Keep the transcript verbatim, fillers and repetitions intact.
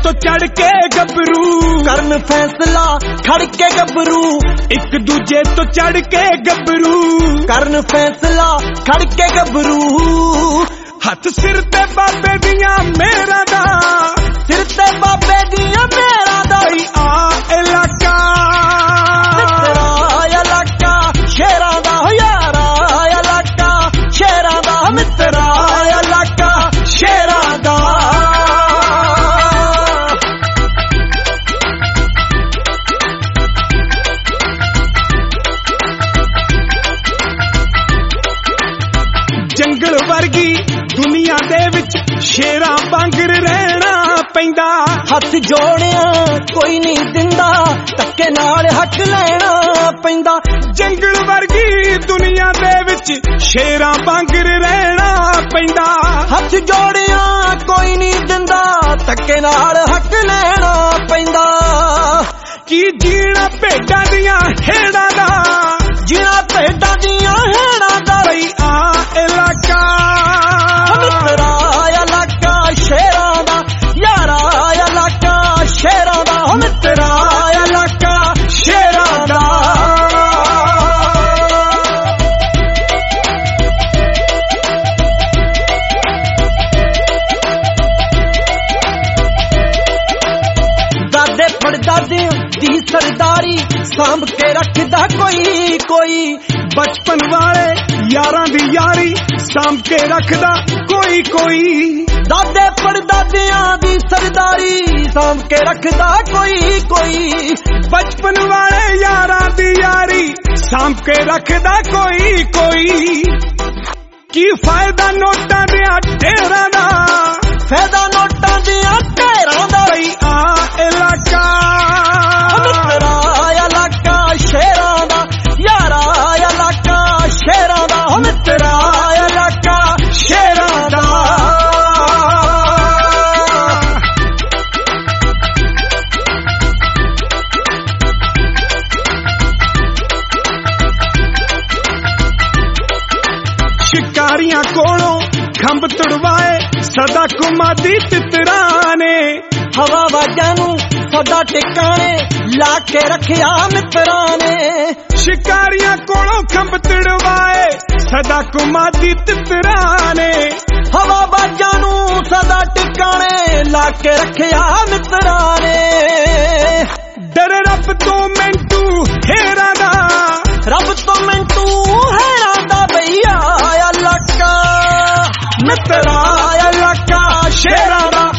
तो चढ़ के गबरू करन फैसला खड़ के गबरू एक दूजे तो चढ़ के गबरू करन फैसला खड़ के गबरू हथ सिर ते बाबे दियां मेरा दा सिर ते बाबे दियां मेरा दा आ इलाका मित्रा इलाका शेरां दा यारा इलाका शेरां दा मित्रा इलाका शेरां दा जंगल वर्गी दुनिया दे विच शेरां वांगर रहना पैंदा हथ जोड़िया कोई नहीं दिंदा धक्के नाल हक लेना पैंदा जंगल वर्गी दुनिया दे विच शेरां वांगर रहना पैंदा हथ जोड़िया कोई नहीं दिंदा धक्के नाल हक लेना पैंदा की जीना भेडां दियां हेड़ां दा जीना भेडां दियां हेड़ां दा भई आ इलाका मित्रा इलाका शेरां दा यारा इलाका शेरां दा मित्रा इलाका शेरां दा दादे पड़दादे दी सरदारी सांभ के रखदा कोई कोई बचपन वाले यारां दी यारी सांभ के रखदा कोई कोई दादे पड़दादियां दी सरदारी सांभ के रखदा कोई कोई बचपन वाले यारां दी यारी सांभ के रखदा कोई कोई की फायदा नोटां दियां ढेरां दा फायदा नोटां दियां ढेरां दा भई आ इलाका मित्रा इलाका शेरां दा यारा इलाका शेरां दा मित्रा इलाका शेरां दा शिकारियां कोलों खंभ तुड़वाए सदा कुमादी तितरां ने हवा वाजां नूं सदा टिकाणे ला के रखिया मित्रां ने शिकारियां कोलों खंभ तुड़वाए सदा कुमादी तितरां ने हवा वाजां नूं सदा टिकाणे ला के रखिया मित्रां ने डर रब तो मैंटू हेरां दा रब तो मैंटू हेरां दा भैया इलाका मित्रा इलाका शेरां दा